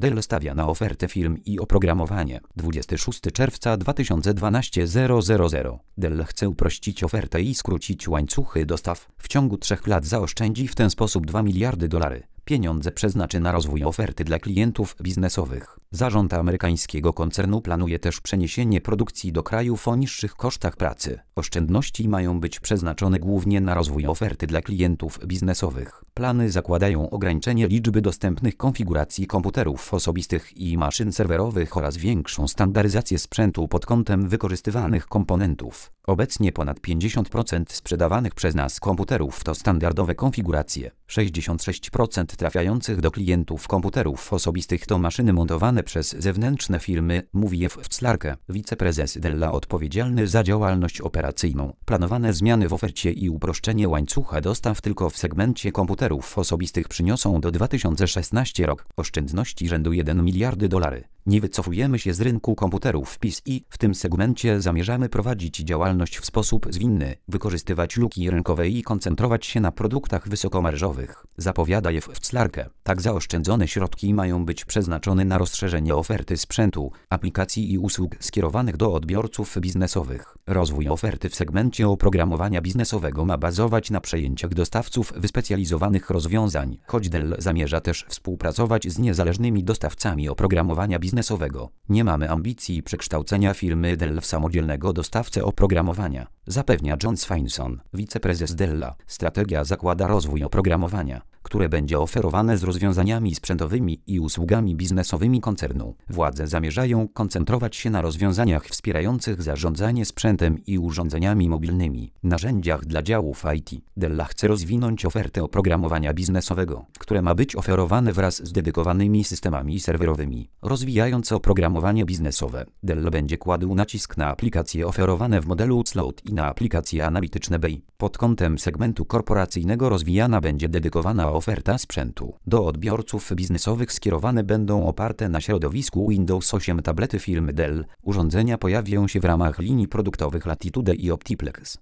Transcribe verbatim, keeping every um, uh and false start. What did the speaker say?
Dell stawia na ofertę firm i oprogramowanie. dwudziestego szóstego czerwca dwa tysiące dwunastego zero zero zero. Dell chce uprościć ofertę i skrócić łańcuchy dostaw. W ciągu trzech lat zaoszczędzi w ten sposób dwa miliardy dolarów. Pieniądze przeznaczy na rozwój oferty dla klientów biznesowych. Zarząd amerykańskiego koncernu planuje też przeniesienie produkcji do krajów o niższych kosztach pracy. Oszczędności mają być przeznaczone głównie na rozwój oferty dla klientów biznesowych. Plany zakładają ograniczenie liczby dostępnych konfiguracji komputerów osobistych i maszyn serwerowych oraz większą standaryzację sprzętu pod kątem wykorzystywanych komponentów. Obecnie ponad pięćdziesiąt procent sprzedawanych przez nas komputerów to standardowe konfiguracje. sześćdziesiąt sześć procent trafiających do klientów komputerów osobistych to maszyny montowane przez zewnętrzne firmy, mówi Jeff Wczlarke, wiceprezes Della odpowiedzialny za działalność operacyjną. Planowane zmiany w ofercie i uproszczenie łańcucha dostaw tylko w segmencie komputerów osobistych przyniosą do dwa tysiące szesnastego roku oszczędności rzędu jeden miliardy dolarów. Nie wycofujemy się z rynku komputerów P C i w tym segmencie zamierzamy prowadzić działalność w sposób zwinny, wykorzystywać luki rynkowe i koncentrować się na produktach wysokomarżowych, zapowiada Jeff Wczlarke. Tak zaoszczędzone środki mają być przeznaczone na rozszerzenie oferty sprzętu, aplikacji i usług skierowanych do odbiorców biznesowych. Rozwój oferty w segmencie oprogramowania biznesowego ma bazować na przejęciach dostawców wyspecjalizowanych rozwiązań, choć Dell zamierza też współpracować z niezależnymi dostawcami oprogramowania biznesowego. Nie mamy ambicji przekształcenia firmy Dell w samodzielnego dostawcę oprogramowania, zapewnia John Swainson, wiceprezes Della. Strategia zakłada rozwój oprogramowania, które będzie oferowane z rozwiązaniami sprzętowymi i usługami biznesowymi koncernu. Władze zamierzają koncentrować się na rozwiązaniach wspierających zarządzanie sprzętem i urządzeniami mobilnymi, narzędziach dla działów I T. Dell chce rozwinąć ofertę oprogramowania biznesowego, które ma być oferowane wraz z dedykowanymi systemami serwerowymi. Rozwijając oprogramowanie biznesowe, Dell będzie kładł nacisk na aplikacje oferowane w modelu cloud i na aplikacje analityczne B I. Pod kątem segmentu korporacyjnego rozwijana będzie dedykowana oferta sprzętu. Do odbiorców biznesowych skierowane będą oparte na środowisku Windows osiem tablety firmy Dell. Urządzenia pojawią się w ramach linii produktowych Latitude i Optiplex.